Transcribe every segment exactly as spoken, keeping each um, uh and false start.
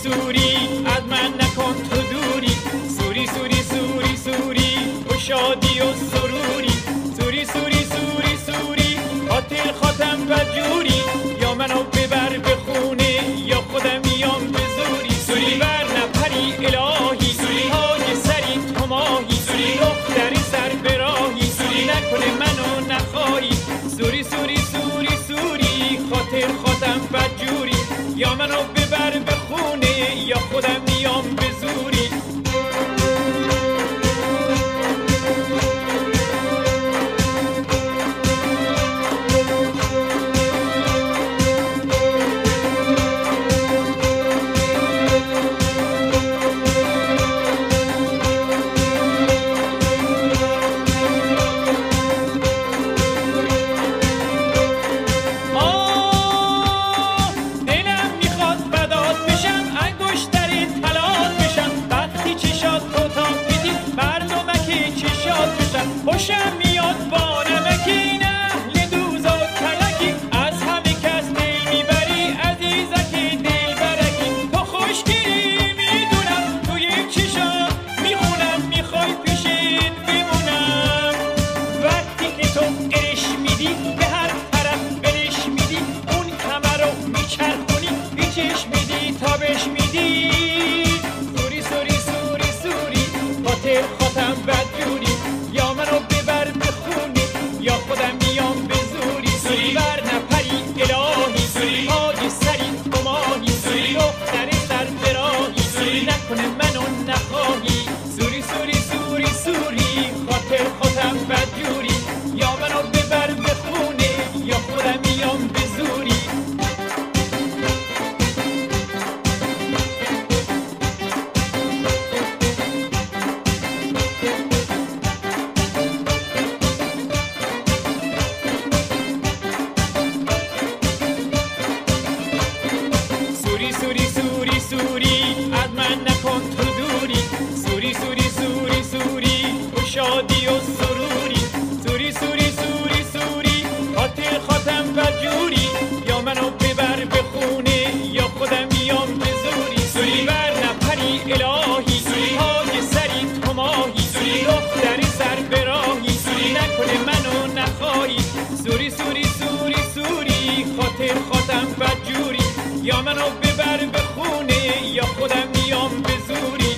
سوری از من نکن تو دوری، سوری سوری سوری سوری و شادی و سروری، سوری سوری سوری سوری خاطر خاتم و جوری، یا منو ببر به خونه یا خودم میام به زوری، سوری بر نپری الهی، سوری های سری تو ماهی، سوری دختری سر به راهی، سوری نکنه منو نخواهی، سوری سوری سوری سوری خاطر خاتم و جوری، یا منو ببر به خونه یا خودم میام به زوری. خوشم میاد با نمکی اهل دوز و کلکی، از همه کس دل میبری عزیزکی دل برکی، تو خوشگیری میدونم توی چشات میخونم، میخوای پیشت بمونم، وقتی که تو قرش میدی به هر طرف برش میدی، اون کمر رو میچرخونی پیچش میدی تابش میدی، سوری سوری سوری سوری خاطر خاتم بدجوری، یا منو ببر به خونه یا خودم میام به زوری، سوری بر نپری الهی، سوری های سری تو ماهی، سوری دختر سر به راهی، سوری نکنه منو نخواهی، سوری سوری سوری سوری خاطر خاتم بدجوری، یا منو ببر به خونه یا خودم میام به زوری. سوری سوری سوری سوری از من نکن تو دوری، سوری سوری سوری سوری و شادی و سروری، سوری سوری سوری سوری خاطر خاتم و جوری، یا منو ببر به خونه یا خودم میام به زوری، سوری بر نپری الهی، سوری های سری تو ماهی، سوری دختری سر به راهی، سوری نکنه منو نخواهی، سوری سوری سوری سوری خاطر خاتم و جوری، یا منو ببر به خونه یا خودم میام به زوری.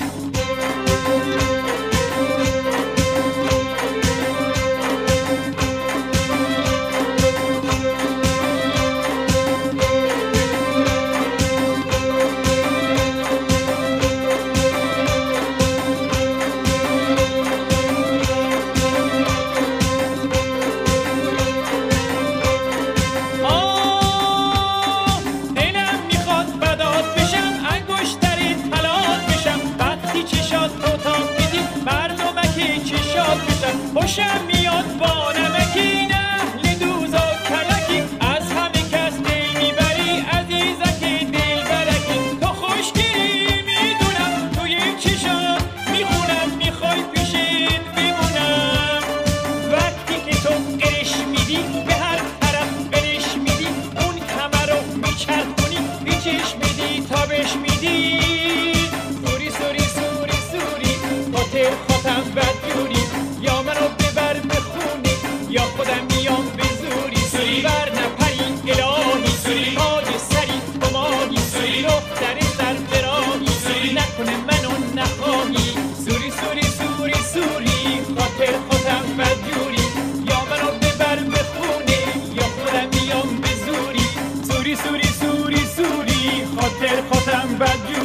خوشم میاد با نمکی اهل دوز و کلکی، از همه کس دل میبری عزیزکی دل برکی، تو خوشگیری میدونم توی چشات میخونم، میخوای پیشت بمونم، وقتی که تو قرش میدی به هر طرف برش میدی، اون کمر رو میچرخونی پیچش میدی تابش میدی، سوری سوری سوری سوری خاطر خاتم بدجوری، یا منو ببر به خونه یا خودم میام به زوری، سوری بر نپری الهی، سوری های سری تو ماهی، سوری دختر سر به راهی، سوری نکنه منو نخواهی، سوری سوری سوری سوری خاطر خاتم بدجوری، یا منو ببر به خونه یا خودم میام به زوری، سوری سوری سوری سوری خاطر خاتم بدجوری.